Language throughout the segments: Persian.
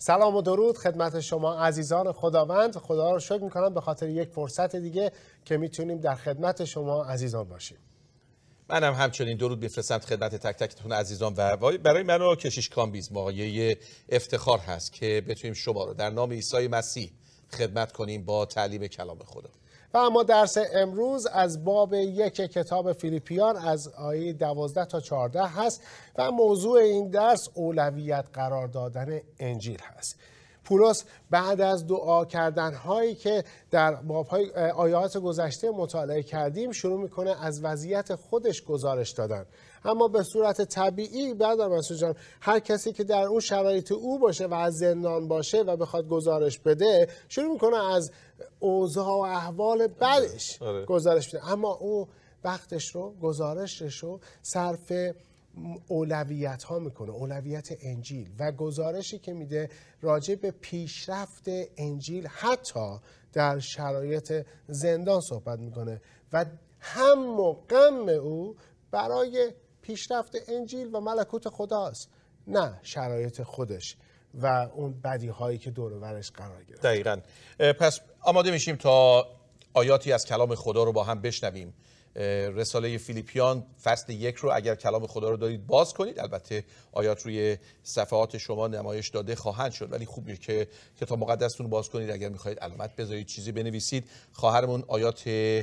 سلام و درود خدمت شما عزیزان خداوند. خدا رو شکر میکنم به خاطر یک فرصت دیگه که میتونیم در خدمت شما عزیزان باشیم. منم همچنین درود میفرستم خدمت تک تکتون عزیزان و برای من و کشیش کامبیز مایه افتخار هست که بتونیم شما رو در نام عیسی مسیح خدمت کنیم با تعلیم کلام خدا. و اما درس امروز از باب 1 کتاب فیلیپیان از آیه 12 تا 14 هست و موضوع این درس اولویت قرار دادن انجیل هست. پولس بعد از دعا کردن هایی که در باب‌های آیات گذشته مطالعه کردیم شروع میکنه از وضعیت خودش گزارش دادن. اما به صورت طبیعی برادر مسعود جان، هر کسی که در اون شرایط او باشه و از زندان باشه و بخواد گزارش بده شروع میکنه از اوضاع و احوال بعدش گزارش بده. اما او وقتش رو گزارشش رو صرف اولویت ها میکنه، اولویت انجیل و گزارشی که میده راجع به پیشرفت انجیل حتی در شرایط زندان صحبت میکنه و هم و غم او برای پیشرفت انجیل و ملکوت خداست، نه شرایط خودش و اون بدی هایی که دور و برش قرار گرفت. دقیقاً. پس آماده میشیم تا آیاتی از کلام خدا رو با هم بشنویم. رساله فیلیپیان فصل 1 رو اگر کلام خدا رو دارید باز کنید. البته آیات روی صفحات شما نمایش داده خواهند شد، ولی خوبه که کتاب مقدستون رو باز کنید. اگر میخواید علامت بذارید چیزی بنویسید. خواهرمون آیات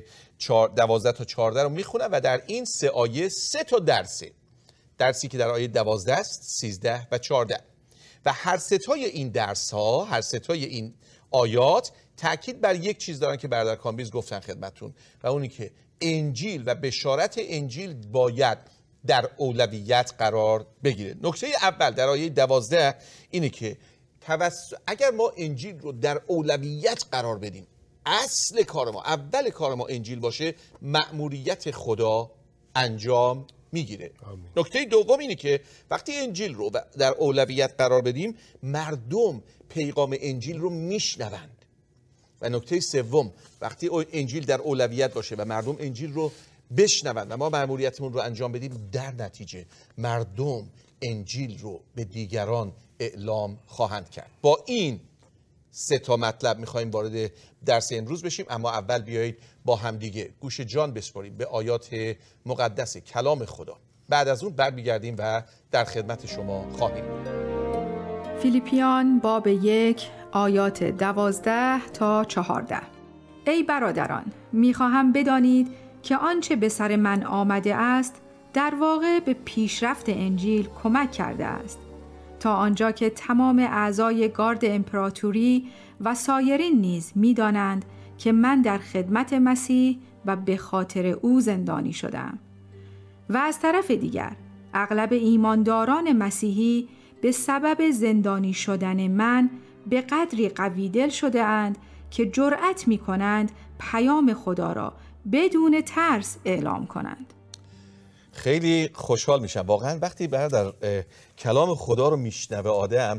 12 تا 14 رو میخونن و در این 3 آیه 3 تا درسی که در آیه 12 است، 13 و 14 و هر 3 تای این درس ها، هر 3 تای این آیات تاکید بر یک چیز دارن که برادر کامبیز گفتن خدمتتون و اونی که انجیل و بشارت انجیل باید در اولویت قرار بگیره. نکته اول در آیه 12 اینه که اگر ما انجیل رو در اولویت قرار بدیم، اصل کار ما، اول کار ما انجیل باشه، مأموریت خدا انجام میگیره. نکته دوم اینه که وقتی انجیل رو در اولویت قرار بدیم، مردم پیغام انجیل رو میشنوند. و نکته سوم، وقتی انجیل در اولویت باشه و مردم انجیل رو بشنوند و ما مأموریتمون رو انجام بدیم، در نتیجه مردم انجیل رو به دیگران اعلام خواهند کرد. با این 3 تا مطلب میخوایم وارد درس امروز بشیم، اما اول بیایید با هم دیگه گوش جان بسپاریم به آیات مقدس کلام خدا. بعد از اون برمیگردیم و در خدمت شما خواهیم بود. فیلیپیان باب 1 آیات 12 تا 14. ای برادران، میخواهم بدانید که آنچه به سر من آمده است در واقع به پیشرفت انجیل کمک کرده است، تا آنجا که تمام اعضای گارد امپراتوری و سایرین نیز میدانند که من در خدمت مسیح و به خاطر او زندانی شدم. و از طرف دیگر اغلب ایمانداران مسیحی به سبب زندانی شدن من به قدری قوی دل شده اند که جرأت می کنند پیام خدا را بدون ترس اعلام کنند. خیلی خوشحال میشم واقعا وقتی برادر کلام خدا رو میشنوه آدم.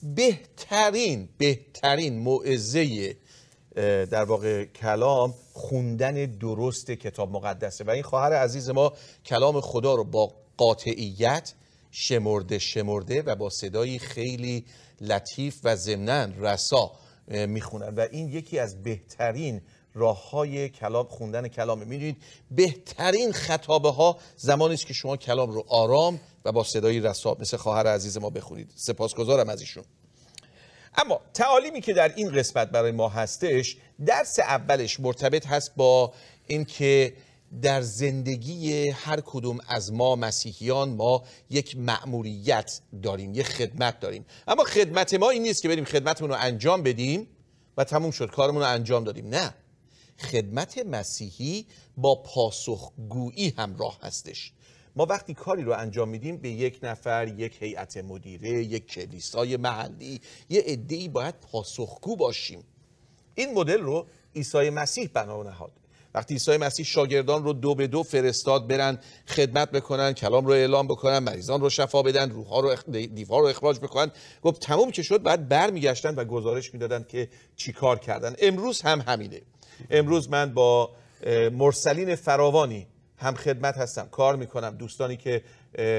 بهترین موعظه در واقع کلام خوندن درست کتاب مقدسه و این خواهر عزیز ما کلام خدا رو با قاطعیت شمرده و با صدایی خیلی لطیف و ضمناً رسا میخونن و این یکی از بهترین راه‌های کلام، خوندن کلامه. میدونید بهترین خطابه ها زمانی است که شما کلام رو آرام و با صدای رسا مثل خواهر عزیز ما بخونید. سپاسگزارم از ایشون. اما تعالیمی که در این قسمت برای ما هستش، درس اولش مرتبط هست با این که در زندگی هر کدوم از ما مسیحیان ما یک مأموریت داریم، یک خدمت داریم. اما خدمت ما این نیست که بریم خدمتمون رو انجام بدیم و تموم شد کارمون رو انجام دادیم. نه، خدمت مسیحی با پاسخگویی همراه هستش. ما وقتی کاری رو انجام میدیم به یک نفر، یک هیئت مدیره، یک کلیسای محلی، یه عده‌ای باید پاسخگو باشیم. این مدل رو عیسی مسیح بنا نهاد. وقتی عیسی مسیح شاگردان رو 2 به 2 فرستاد برن خدمت بکنن، کلام رو اعلام بکنن، مریضان رو شفا بدن، روح‌ها رو دیوها رو اخراج بکنن، گفت تموم که شد بعد برمیگشتن و گزارش میدادن که چی کار کردن. امروز هم همینه. امروز من با مرسلین فراوانی هم خدمت هستم، کار میکنم. دوستانی که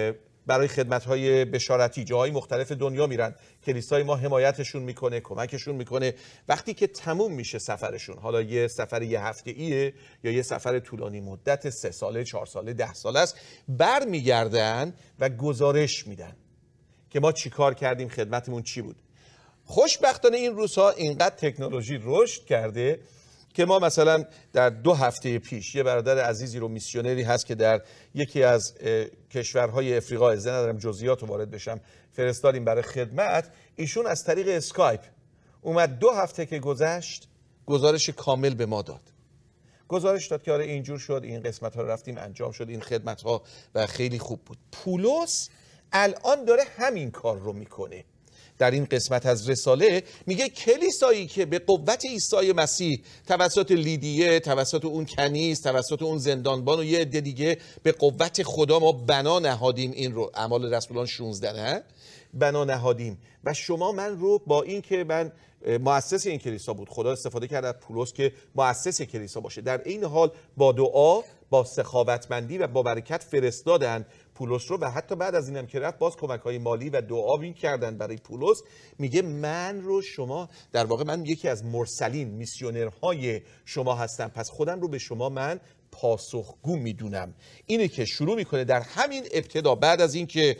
برای خدمت‌های بشارتی جاهای مختلف دنیا میرن، کلیسای ما حمایتشون میکنه، کمکشون میکنه. وقتی که تموم میشه سفرشون، حالا یه سفر یه هفته‌ایه یا یه سفر طولانی مدت 3 ساله، 4 ساله، 10 ساله است، برمیگردن و گزارش میدن که ما چی کار کردیم، خدمتمون چی بود. خوشبختانه این روزها اینقدر تکنولوژی رشد کرده که ما مثلا در 2 هفته پیش یه برادر عزیزی رو، میسیونری هست که در یکی از کشورهای افریقا، از ندارم جزئیات رو وارد بشم، فرستادیم برای خدمت. ایشون از طریق اسکایپ اومد 2 هفته که گذشت گزارش کامل به ما داد. گزارش داد که آره اینجور شد، این قسمت ها رو رفتیم انجام شد، این خدمت ها، و خیلی خوب بود. پولس الان داره همین کار رو میکنه. در این قسمت از رساله میگه کلیسایی که به قوت عیسی مسیح توسط لیدیه، توسط اون کنیز، توسط اون زندانبان و یه عده دیگه به قوت خدا ما بنا نهادیم، این رو اعمال رسولان 16 بنا نهادیم، و شما من رو با این که من مؤسس این کلیسا بود، خدا استفاده کرد از پولس که مؤسس کلیسا باشه، در این حال با دعا، با سخاوتمندی و با برکت فرستادن پولس رو، و حتی بعد از اینم که رفت باز کمک‌های مالی و دعایی کردن برای پولس. میگه من رو شما، در واقع من یکی از مرسلین، میسیونرهای شما هستم، پس خودم رو به شما من پاسخگو میدونم. اینه که شروع میکنه در همین ابتدا، بعد از این که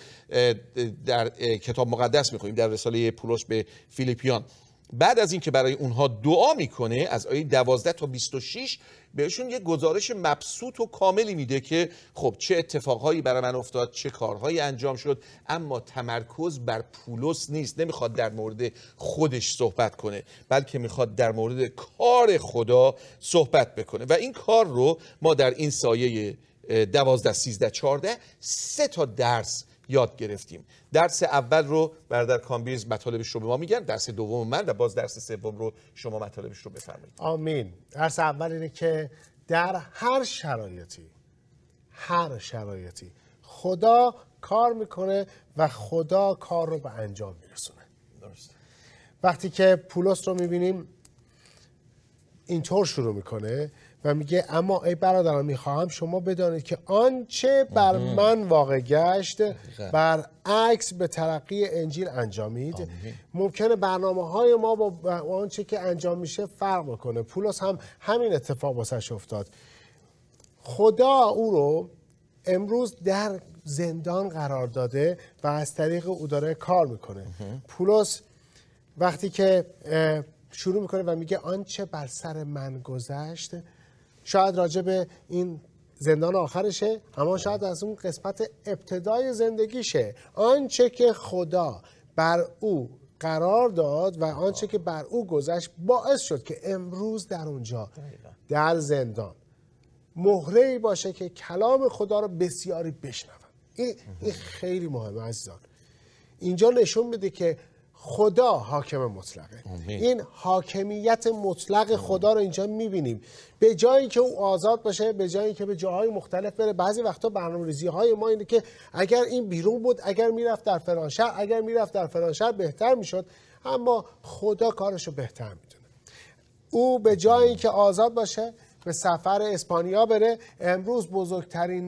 در کتاب مقدس میخونیم در رساله پولس به فیلیپیان، بعد از این که برای اونها دعا میکنه، از آیه 12 تا 26 بهشون یه گزارش مبسوط و کاملی میده که خب چه اتفاقهایی برای من افتاد، چه کارهایی انجام شد، اما تمرکز بر پولس نیست. نمیخواد در مورد خودش صحبت کنه، بلکه میخواد در مورد کار خدا صحبت بکنه. و این کار رو ما در این سایه 12 13 14 3 تا درس یاد گرفتیم. درس اول رو برادر کامبیز مطالبش رو به ما میگن، درس دوم من، و باز درس سوم رو شما مطالبش رو بفرمایید. آمین. درس اول اینه که در هر شرایطی خدا کار میکنه و خدا کار رو به انجام میرسونه. درست. وقتی که پولس رو میبینیم اینطور شروع میکنه و میگه اما ای برادران میخواهم شما بدانید که آنچه بر من واقع گشت برعکس به ترقی انجیل انجامید. ممکنه برنامه‌های ما با آنچه که انجام میشه فرق بکنه. پولس هم همین اتفاق واسش افتاد. خدا او رو امروز در زندان قرار داده و از طریق او داره کار میکنه. پولس وقتی که شروع میکنه و میگه آنچه بر سر من گذشت، شاید راجع به این زندان آخرشه، اما شاید از اون قسمت ابتدای زندگیشه. آنچه که خدا بر او قرار داد و آنچه که بر او گذشت باعث شد که امروز در اونجا در زندان مهره‌ای باشه که کلام خدا رو بسیاری بشنون. این خیلی مهمه عزیزان. اینجا نشون میده که خدا حاکم مطلقه. این حاکمیت مطلق خدا رو اینجا میبینیم. به جایی که او آزاد باشه، به جایی که به جاهای مختلف بره. بعضی وقتا برنامه‌ریزی‌های ما اینه که اگر این بیرون بود، اگر میرفت در فلان شهر، اگر میرفت در فلان شهر بهتر میشد، اما خدا کارشو بهتر میدونه. او به جایی که آزاد باشه، به سفر اسپانیا بره. امروز بزرگترین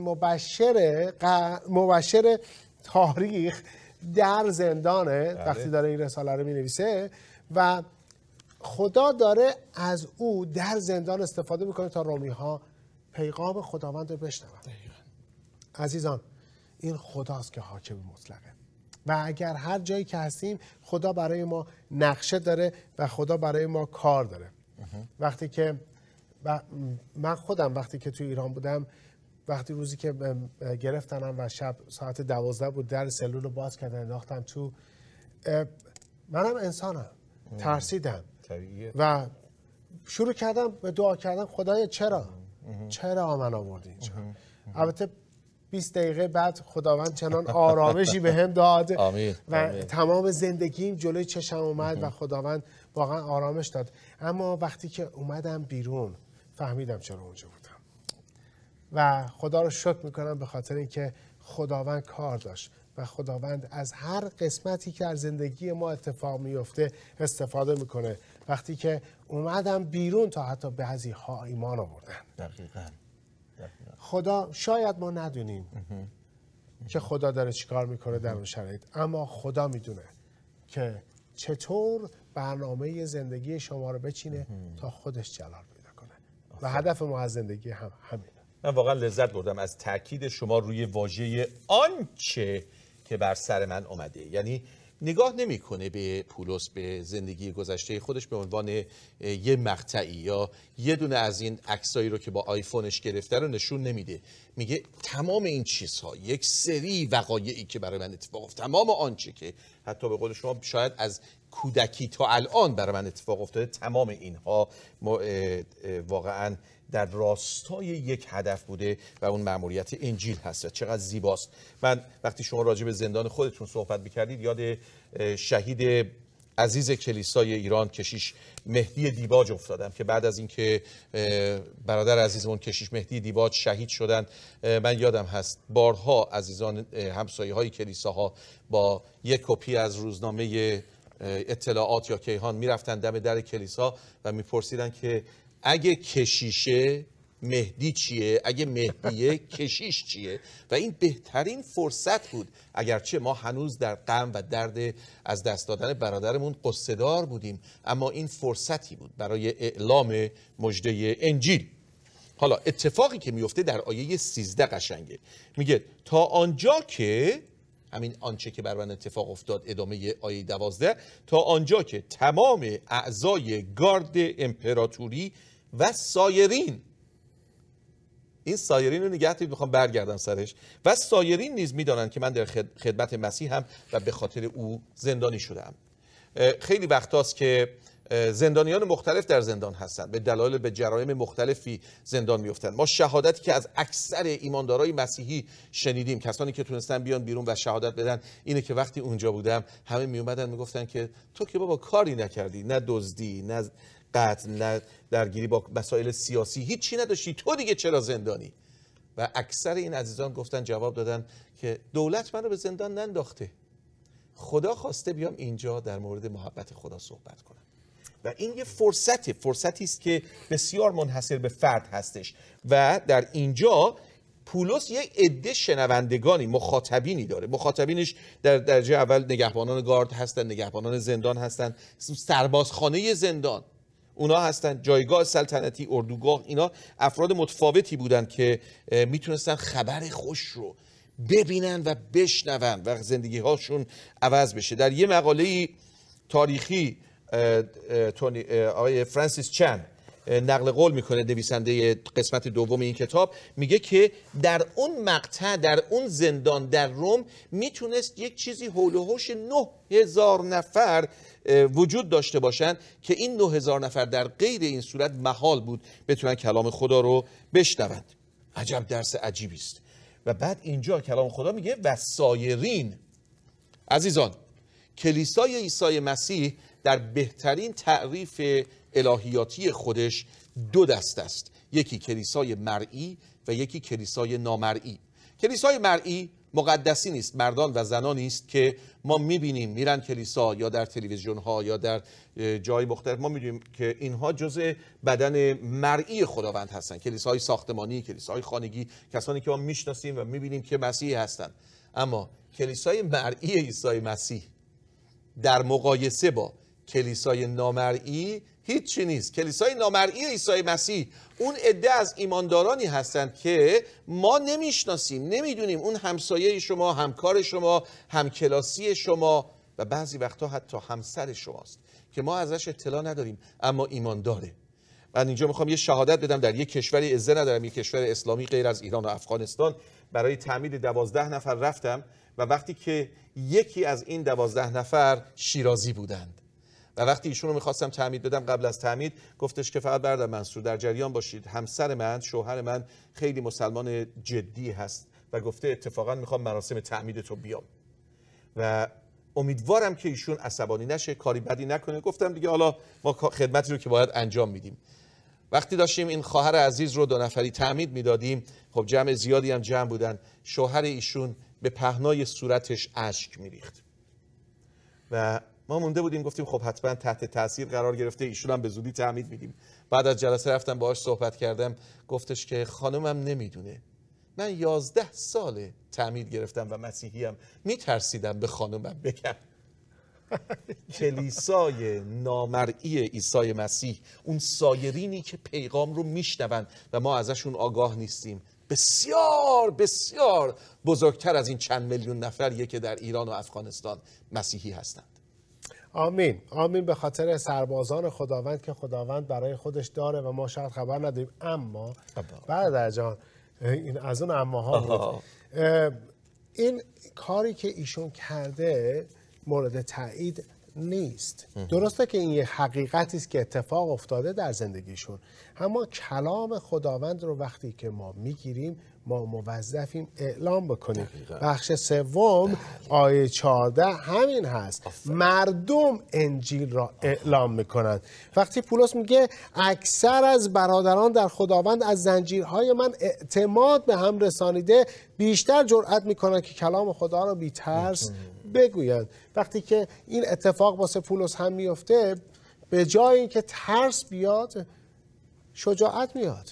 مبشر تاریخ در زندانه. وقتی داره این رساله رو می‌نویسه و خدا داره از او در زندان استفاده میکنه تا رومی‌ها پیغام خداوند رو بشنون. عزیزان، این خداست که حاکم مطلقه و اگر هر جایی که هستیم خدا برای ما نقشه داره و خدا برای ما کار داره. وقتی که من خودم وقتی که توی ایران بودم، وقتی روزی که گرفتنم و شب ساعت 12 بود، در سلول رو باز کردن انداختم تو، منم انسانم، ترسیدم و شروع کردم به دعا کردن. خدایا چرا من آوردی اینجا؟ البته 20 دقیقه بعد خداوند چنان آرامشی به هم داد و تمام زندگیم جلوی چشم اومد و خداوند واقعا آرامش داد. اما وقتی که اومدم بیرون فهمیدم چرا اونجا بودم و خدا رو شکر میکنم به خاطر اینکه خداوند کار داشت و خداوند از هر قسمتی که از زندگی ما اتفاق میفته استفاده میکنه. وقتی که اومدم بیرون تا حتی بعضی ها ایمان آوردن. دقیقاً. خدا شاید ما ندونیم که خدا داره چیکار میکنه در اون شرایط، اما خدا میدونه که چطور برنامه زندگی شما رو بچینه تا خودش جلال پیدا کنه و هدف ما از زندگی هم همینه. من واقعا لذت بردم از تاکید شما روی واژه آنچه که بر سر من اومده. یعنی نگاه نمیکنه به پولس، به زندگی گذشته خودش به عنوان یه مقطعی یا یه دونه از این عکسایی رو که با آیفونش گرفته رو نشون نمیده. میگه تمام این چیزها، یک سری وقایعی که برای من اتفاق افتاد، تمام آنچه که حتی به قول شما شاید از کودکی تا الان برای من اتفاق افتاده، تمام اینها واقعا در راستای یک هدف بوده و اون مأموریت انجیل هست. چقدر زیباست. من وقتی شما راجع به زندان خودتون صحبت می‌کردید یاد شهید عزیز کلیسای ایران کشیش مهدی دیباج افتادم که بعد از اینکه برادر عزیزمون کشیش مهدی دیباج شهید شدن، من یادم هست بارها عزیزان همسایه‌های کلیساها با یک کپی از روزنامه اطلاعات یا کیهان میرفتن دم در کلیسا و میپرسیدن که اگه کشیشه مهدی چیه، اگه مهدیه کشیش چیه. و این بهترین فرصت بود، اگرچه ما هنوز در غم و درد از دست دادن برادرمون قصه‌دار بودیم، اما این فرصتی بود برای اعلام مژده انجیل. حالا اتفاقی که میفته در آیه 13 قشنگه. میگه تا آنجا که، همین آنچه که بر من اتفاق افتاد، ادامه آیه 12، تا آنجا که تمام اعضای گارد امپراتوری و سایرین، این سایرین رو نگه دارید، میخوام برگردم سرش، و سایرین نیز میدانند که من در خدمت مسیح هم و به خاطر او زندانی شدم. خیلی وقتاست که زندانیان مختلف در زندان هستند، به دلایل به جرایم مختلفی زندان میافتند. ما شهادتی که از اکثر ایماندارای مسیحی شنیدیم، کسانی که تونستن بیان بیرون و شهادت بدن، اینه که وقتی اونجا بودم همه میومدن میگفتن که تو که بابا کاری نکردی، نه دزدی، نه قتل، نه درگیری با مسائل سیاسی، هیچی نداشتی، تو دیگه چرا زندانی؟ و اکثر این عزیزان گفتن، جواب دادن که دولت منو به زندان ننداخته، خدا خواسته بیام اینجا در مورد محبت خدا صحبت کنم. و این یه فرصتی است که بسیار منحصر به فرد هستش و در اینجا پولس یک عده شنوندگانی، مخاطبینی داره. مخاطبینش در درجه اول نگهبانان گارد هستن، نگهبانان زندان هستن، سربازخانه زندان اونا هستن، جایگاه سلطنتی، اردوگاه، اینا افراد متفاوتی بودن که میتونستن خبر خوش رو ببینن و بشنون و زندگی هاشون عوض بشه. در یه مقاله تاریخی آقای فرانسیس چن نقل قول میکنه، نویسنده قسمت دوم این کتاب، میگه که در اون مقطع، در اون زندان در روم میتونست یک چیزی حول و حوش 9000 نفر وجود داشته باشن که این 9000 نفر در غیر این صورت محال بود بتونن کلام خدا رو بشنوند. عجب درس عجیبی است. و بعد اینجا کلام خدا میگه و سایرین. عزیزان، کلیسای عیسی مسیح در بهترین تعریف الهیاتی خودش دو دسته است، یکی کلیسای مرئی و یکی کلیسای نامرئی. کلیسای مرئی مقدسی نیست، مردان و زنانی است که ما میبینیم میرن کلیسا یا در تلویزیون ها یا در جای مختلف، ما میدونیم که اینها جزء بدن مرئی خداوند هستن. کلیساهای ساختمانی، کلیساهای خانگی، کسانی که ما میشناسیم و میبینیم که مسیحی هستن. اما کلیسای مرئی عیسی مسیح در مقایسه با کلیسای نامرئی هیچی نیست. کلیسای نامرئی عیسی مسیح اون عده از ایماندارانی هستند که ما نمیشناسیم، نمیدونیم اون همسایه شما، همکار شما، همکلاسی شما و بعضی وقتا حتی همسر شماست که ما ازش اطلاع نداریم اما ایمان داره. من اینجا میخوام یه شهادت بدم، در یک کشوری عزه ندارم، یک کشور اسلامی غیر از ایران و افغانستان، برای تعمید 12 نفر رفتم و وقتی که یکی از این 12 نفر شیرازی بودند و وقتی ایشون رو میخواستم تعمید بدم، قبل از تعمید گفتش که فقط برادر منصور در جریان باشید، همسر من، شوهر من خیلی مسلمان جدی هست و گفته اتفاقا میخوام مراسم تعمید تو بیام و امیدوارم که ایشون عصبانی نشه، کاری بدی نکنه. گفتم دیگه حالا ما خدمتی رو که باید انجام میدیم. وقتی داشتیم این خواهر عزیز رو 2 نفری تعمید میدادیم، خب جمع زیادی هم جمع بودن، شوهر ایشون به پهنای صورتش اشک میریخت و ما مونده بودیم، گفتیم خب حتما تحت تاثیر قرار گرفته، ایشون هم به زودی تعمید میدیم. بعد از جلسه رفتم باهاش صحبت کردم، گفتش که خانمم نمیدونه من 11 سال تعمید گرفتم و مسیحیم، میترسیدم به خانومم بگم کلیسای نامرئی عیسی مسیح، اون سایرینی که پیغام رو میشنون و ما ازشون آگاه نیستیم، بسیار بسیار بزرگتر از این چند میلیون نفریه که در ایران و افغانستان مسیحی هستند. آمین. آمین. به خاطر سربازان خداوند که خداوند برای خودش داره و ما شاید خبر نداریم. اما برادر جان، این از اون اماها بود. این کاری که ایشون کرده مورد تایید نیست. درسته که این یه حقیقتی است که اتفاق افتاده در زندگیشون، اما کلام خداوند رو وقتی که ما میگیریم ما موظفیم اعلام بکنیم. بخش سوم آیه 14 همین هست. مردم انجیل را اعلام میکنند. وقتی پولس میگه اکثر از برادران در خداوند از زنجیرهای من اعتماد به هم رسانیده، بیشتر جرأت میکنن که کلام خدا را بی ترس بگویند. وقتی که این اتفاق واسه پولس هم میفته، به جای اینکه ترس بیاد شجاعت میاد.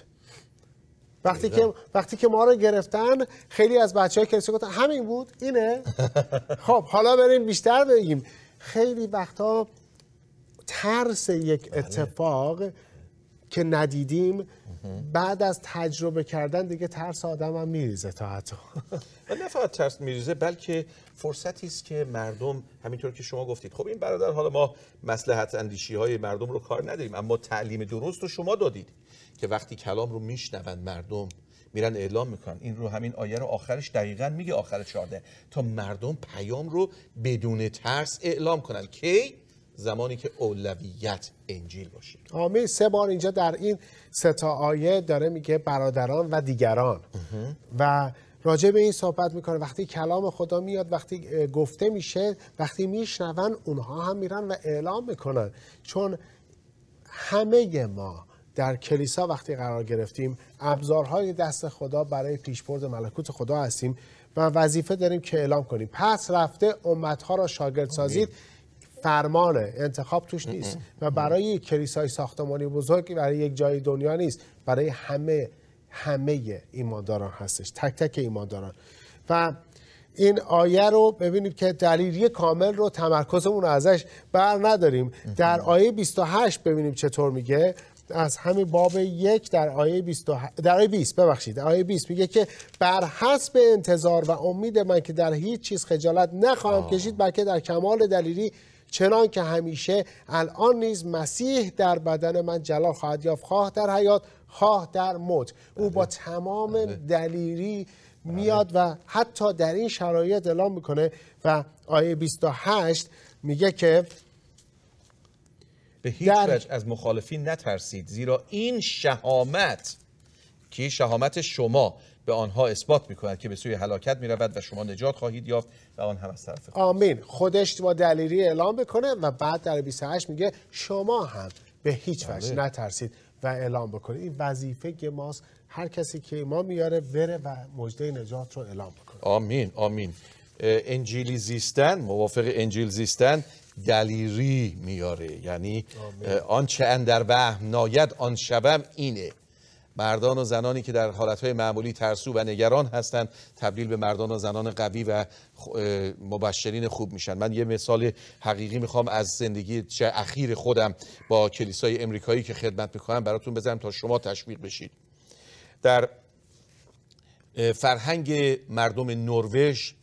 وقتی که ما رو گرفتن، خیلی از بچه‌های کلیسا گفتن همین بود اینه. خب حالا بریم بیشتر بگیم. خیلی وقتا ترس یک اتفاق که ندیدیم بعد از تجربه کردن دیگه ترس آدم هم میریزه. تا حتی و نه فقط ترس میریزه، بلکه فرصتی است که مردم، همینطور که شما گفتید، خب این برادر، حالا ما مصلحت اندیشی های مردم رو کار نداریم، اما تعلیم درست رو شما دادید که وقتی کلام رو میشنوند مردم میرن اعلام میکنن. این رو همین آیه رو آخرش دقیقاً میگه، آخر 14، تا مردم پیام رو بدون ترس اعلام کنن. کی؟ زمانی که اولویت انجیل باشه. آمین. 3 بار اینجا در این 3 تا آیه داره میگه برادران و دیگران و راجع به این صحبت میکنه. وقتی کلام خدا میاد، وقتی گفته میشه، وقتی میشنون، اونها هم میرن و اعلام میکنن. چون همه ما در کلیسا وقتی قرار گرفتیم، ابزارهای دست خدا برای پیشبرد ملکوت خدا هستیم و وظیفه داریم که اعلام کنیم. پس رفته امتها را شاگرد سازید، فرمانه، انتخاب توش نیست و برای یک کلیسای ساختمانی بزرگ، برای یک جای دنیا نیست، برای همه ایمانداران هستش، تک تک ایمانداران. و این آیه رو ببینید که دلیلی کامل رو تمرکزمون رو ازش بر نداریم. در آیه 28 ببینیم چطور میگه. از همین باب 1 در آیه 20 میگه که بر حسب انتظار و امید من که در هیچ چیز خجالت نخواهم کشید، بلکه در کمال دلیری چنان که همیشه الان نیز مسیح در بدن من جلال خواهد یافت، خواه در حیات خواه در موت. او با تمام دلیری میاد و حتی در این شرایط اعلام میکنه. و آیه 28 میگه که به هیچ وجه از مخالفین نترسید، زیرا این شهامت که شهامت شما به آنها اثبات میکند که به سوی هلاکت میرود و شما نجات خواهید یافت و آن هم از طرف خود. آمین. خودش با دلیری اعلام بکنه و بعد در 28 میگه شما هم به هیچ وجه نترسید و اعلام بکنید. این وظیفه که ماست. هر کسی که ایمان میاره بره و مژده نجات رو اعلام بکنه. آمین. آمین. انجیلی زیستن، موافق انجیل زیستن، دلیری میاره. یعنی آنچه اندر وهم ناید آن شوم اینه. مردان و زنانی که در حالتهای معمولی ترسو و نگران هستند تبدیل به مردان و زنان قوی و مبشرین خوب میشن. من یه مثال حقیقی میخوام از زندگی اخیر خودم با کلیسای امریکایی که خدمت میکنم براتون بزنم تا شما تشویق بشید. در فرهنگ مردم نروژ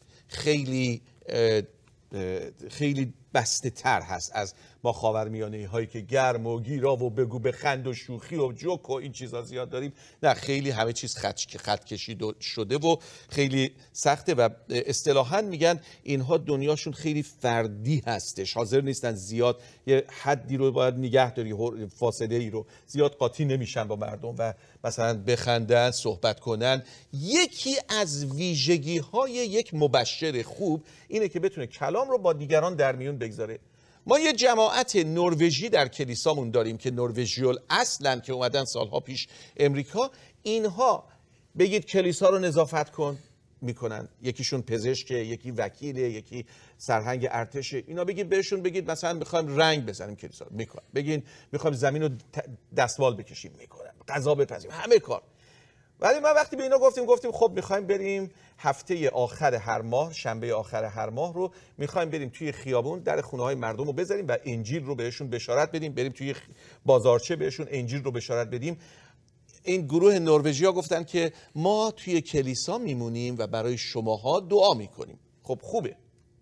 خیلی بسته تر هست از ما خاورمیانه‌ای هایی که گرم و گیرا و بگو بخند و شوخی و جوک و این چیزا زیاد داریم. نه، خیلی همه چیز خط کشی شده و خیلی سخته و اصطلاحاً میگن اینها دنیاشون خیلی فردی هستش، حاضر نیستن زیاد یه حدی رو باید نگه داری، فاصله ای رو زیاد قاطی نمیشن با مردم و مثلا بخندن، صحبت کنن. یکی از ویژگی های یک مبشر خوب اینه که بتونه کلام رو با دیگران در میون بگذاره. ما یه جماعت نروژی در کلیسامون داریم که نروژیول اصلاً که اومدن سالها پیش امریکا. اینها بگید کلیسا رو نظافت کن میکنن، یکیشون پزشکه، یکی وکیله، یکی سرهنگ ارتشه. اینا بگید بهشون بگید مثلا میخوایم رنگ بزنیم کلیسا رو، میکنن. بگین میخوایم زمین رو دستوال بکشیم، میکنن. غذا بپزیم، همه کار. ولی من وقتی به اینا گفتیم خب میخوایم بریم هفته آخر هر ماه، شنبه آخر هر ماه رو میخوایم بریم توی خیابون در خونه های مردم رو بذاریم و انجیل رو بهشون بشارت بدیم، بریم توی بازارچه بهشون انجیل رو بشارت بدیم. این گروه نروژیا گفتن که ما توی کلیسا میمونیم و برای شماها دعا میکنیم. خب خوبه.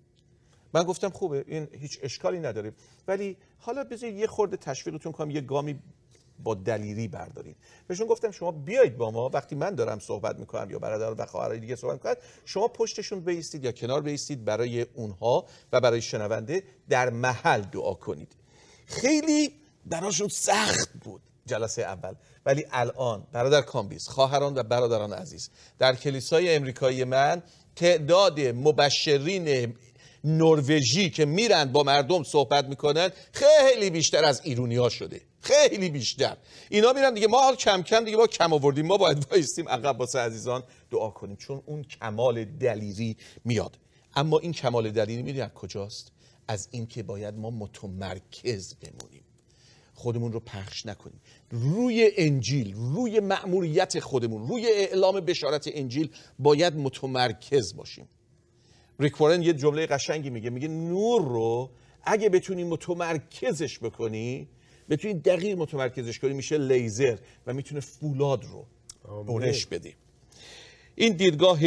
من گفتم خوبه، این هیچ اشکالی نداره، ولی حالا بذارید یه خورده تشویقتون کنم، یه گامی با دلیری بردارید. بهشون گفتم شما بیایید با ما، وقتی من دارم صحبت میکنم یا برادر و خواهرای دیگه صحبت میکنن، شما پشتشون بایستید یا کنار بایستید، برای اونها و برای شنونده در محل دعا کنید. خیلی براشون سخت بود جلسه اول، ولی الان برادر کامبیز، خواهران و برادران عزیز، در کلیسای امریکایی من تعداد مبشرین نروژی که میرن با مردم صحبت میکنن خیلی بیشتر از ایرونیا شده، خیلی بیشتر. اینا میرن دیگه، ما حال کم کم دیگه با کم آوردیم، ما باید وایسیم عقب واسه عزیزان دعا کنیم، چون اون کمال دلیری میاد. اما این کمال دلیری میدونی از کجاست؟ از این که باید ما متمرکز بمونیم، خودمون رو پخش نکنیم روی انجیل، روی مأموریت خودمون، روی اعلام بشارت انجیل باید متمرکز باشیم. ریک وارن یه جمله قشنگی میگه نور رو اگه بتونی متمرکزش بکنی، بتونی دقیق متمرکزش کنی، میشه لیزر و میتونه فولاد رو برش بده. این دیدگاه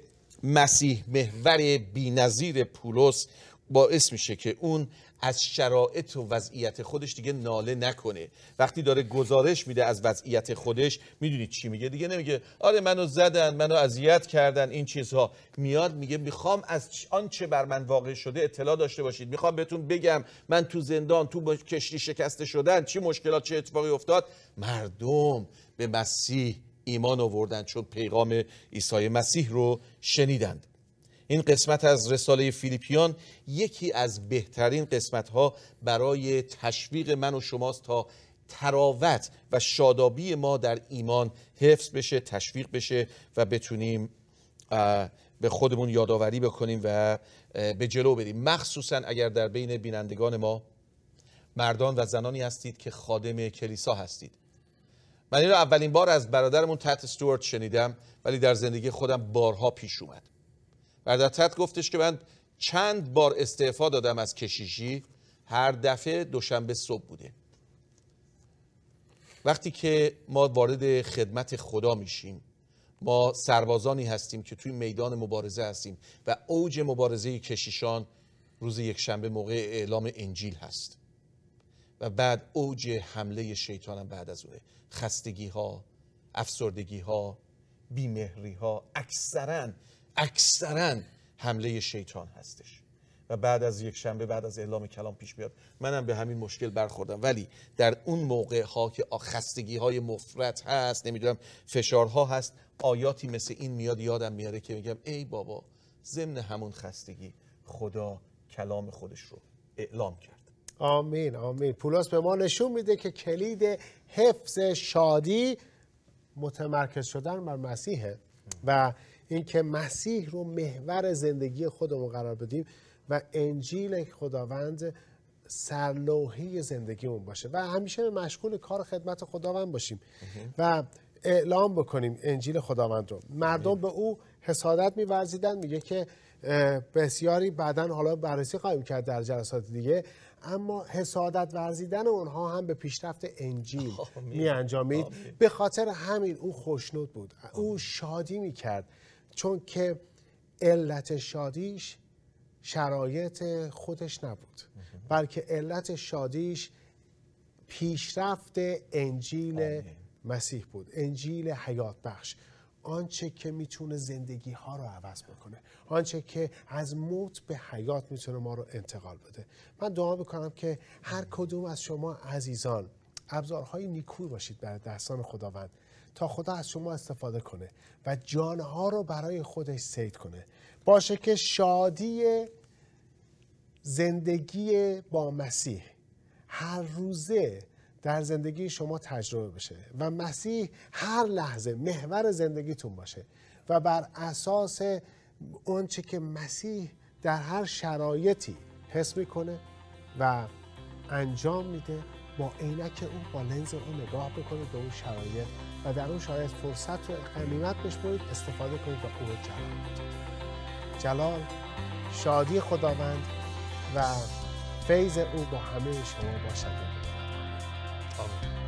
مسیح محور بی‌نظیر پولس باعث میشه که اون از شرایط و وضعیت خودش دیگه ناله نکنه. وقتی داره گزارش میده از وضعیت خودش، میدونید چی میگه؟ دیگه نمیگه آره منو زدن، منو اذیت کردن، این چیزها. میاد میگه میخوام از آنچه بر من واقع شده اطلاع داشته باشید، میخوام بهتون بگم من تو زندان، تو کشتی شکسته شدن، چی مشکلات، چه اتفاقی افتاد. مردم به مسیح ایمان آوردن چون پیغام عیسی مسیح رو شنیدند. این قسمت از رساله فیلیپیان یکی از بهترین قسمت‌ها برای تشویق من و شماست تا تراوت و شادابی ما در ایمان حفظ بشه، تشویق بشه و بتونیم به خودمون یادآوری بکنیم و به جلو بریم. مخصوصا اگر در بین بینندگان ما مردان و زنانی هستید که خادم کلیسا هستید. من این رو اولین بار از برادرمون تت استوارت شنیدم، ولی در زندگی خودم بارها پیش اومد. برادر تت گفتش که من چند بار استعفا دادم از کشیشی، هر دفعه دوشنبه صبح بوده. وقتی که ما وارد خدمت خدا میشیم، ما سربازانی هستیم که توی میدان مبارزه هستیم و اوج مبارزه کشیشان روز یکشنبه موقع اعلام انجیل هست و بعد اوج حمله شیطان هم بعد از اونه. خستگی ها، افسردگی ها، بیمهری ها اکثراً حمله شیطان هستش و بعد از یک شنبه، بعد از اعلام کلام پیش میاد. منم به همین مشکل برخوردم، ولی در اون موقع ها که خستگی های مفرط هست، نمیدونم فشارها هست، آیاتی مثل این میاد یادم میاره که میگم ای بابا، ضمن همون خستگی خدا کلام خودش رو اعلام کرد. آمین آمین. پولس به ما نشون میده که کلید حفظ شادی متمرکز شدن بر مسیحه و اینکه مسیح رو محور زندگی خودمون قرار بدیم و انجیل خداوند سرلوحه زندگیمون باشه و همیشه مشغول کار خدمت خداوند باشیم و اعلام بکنیم انجیل خداوند رو. مردم به او حسادت می‌ورزیدن، میگه که بسیاری بعداً حالا بررسی خواهیم کرد در جلسات دیگه، اما حسادت ورزیدن اونها هم به پیشرفت انجیل می انجامید. به خاطر همین او خوشنود بود، او شادی می کرد، چون که علت شادیش شرایط خودش نبود، بلکه علت شادیش پیشرفت انجیل مسیح بود، انجیل حیات بخش، آنچه که میتونه زندگی ها رو عوض بکنه، آنچه که از موت به حیات میتونه ما رو انتقال بده. من دعا میکنم که هر کدوم از شما عزیزان ابزارهای نیکویی باشید برای دستان خداوند تا خدا از شما استفاده کنه و جانها رو برای خودش صید کنه. باشه که شادی زندگی با مسیح هر روزه در زندگی شما تجربه بشه و مسیح هر لحظه محور زندگیتون باشه و بر اساس اونچه که مسیح در هر شرایطی حس میکنه و انجام میده با عینک او، با لنز او نگاه بکنید به اون شرایط و در اون شرایط فرصت رو غنیمت بشمرید، استفاده کنید و او رو جلال بدید. جلال، شادی خداوند و فیض او با همه شما باشد. آمین.